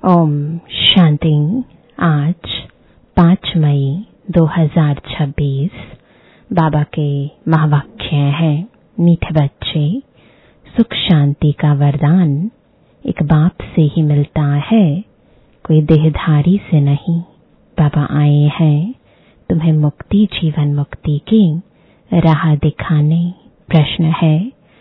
ओम शांति। आज 5 मई 2026 बाबा के महावाक्य है। मीठे बच्चे, सुख शांति का वरदान एक बाप से ही मिलता है, कोई देहधारी से नहीं। बाबा आए हैं तुम्हें मुक्ति, जीवन मुक्ति की राह दिखाने। प्रश्न है,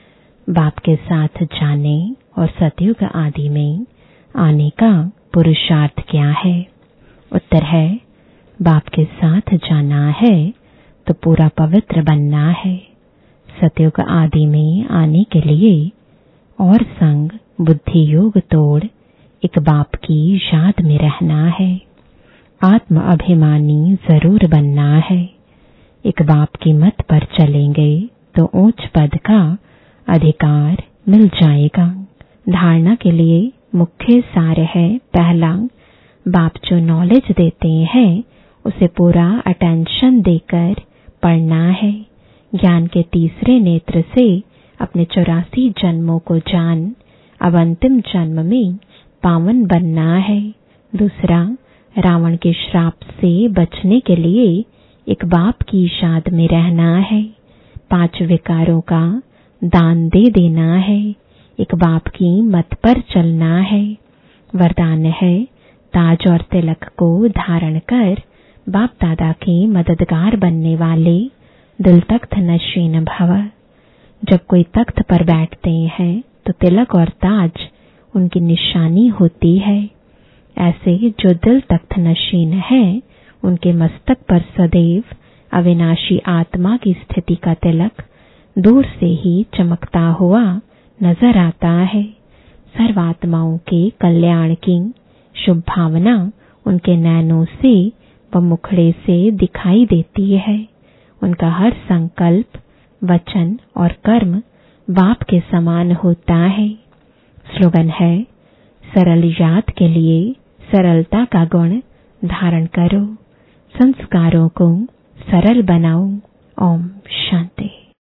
बाप के साथ जाने और सतयुग आदि में आने का पुरुषार्थ क्या है? उत्तर है, बाप के साथ जाना है तो पूरा पवित्र बनना है। सतयुग आदि में आने के लिए और संग बुद्धि योग तोड़ एक बाप की याद में रहना है। आत्म अभिमानी जरूर बनना है। एक बाप की मत पर चलेंगे तो ऊंच पद का अधिकार मिल जाएगा। धारणा के लिए मुख्य सार है, पहला, बाप जो नॉलेज देते हैं उसे पूरा अटेंशन देकर पढ़ना है। ज्ञान के तीसरे नेत्र से अपने 84 जन्मों को जान अब अंतिम जन्म में पावन बनना है। दूसरा, रावण के श्राप से बचने के लिए एक बाप की याद में रहना है। 5 विकारों का दान दे देना है। एक बाप की मत पर चलना है। वरदान है, ताज और तिलक को धारण कर बाप दादा के मददगार बनने वाले दिल तख्त नशीन भव। जब कोई तख्त पर बैठते हैं तो तिलक और ताज उनकी निशानी होती है। ऐसे जो दिल तख्त नशीन है उनके मस्तक पर सदैव अविनाशी आत्मा की स्थिति का तिलक दूर से ही चमकता हुआ नजर आता है। सर्वात्माओं के कल्याण की शुभ भावना उनके नैनों से व मुखड़े से दिखाई देती है। उनका हर संकल्प, वचन और कर्म बाप के समान होता है। स्लोगन है, सरल याद के लिए सरलता का गुण धारण करो, संस्कारों को सरल बनाओ। ओम शांति।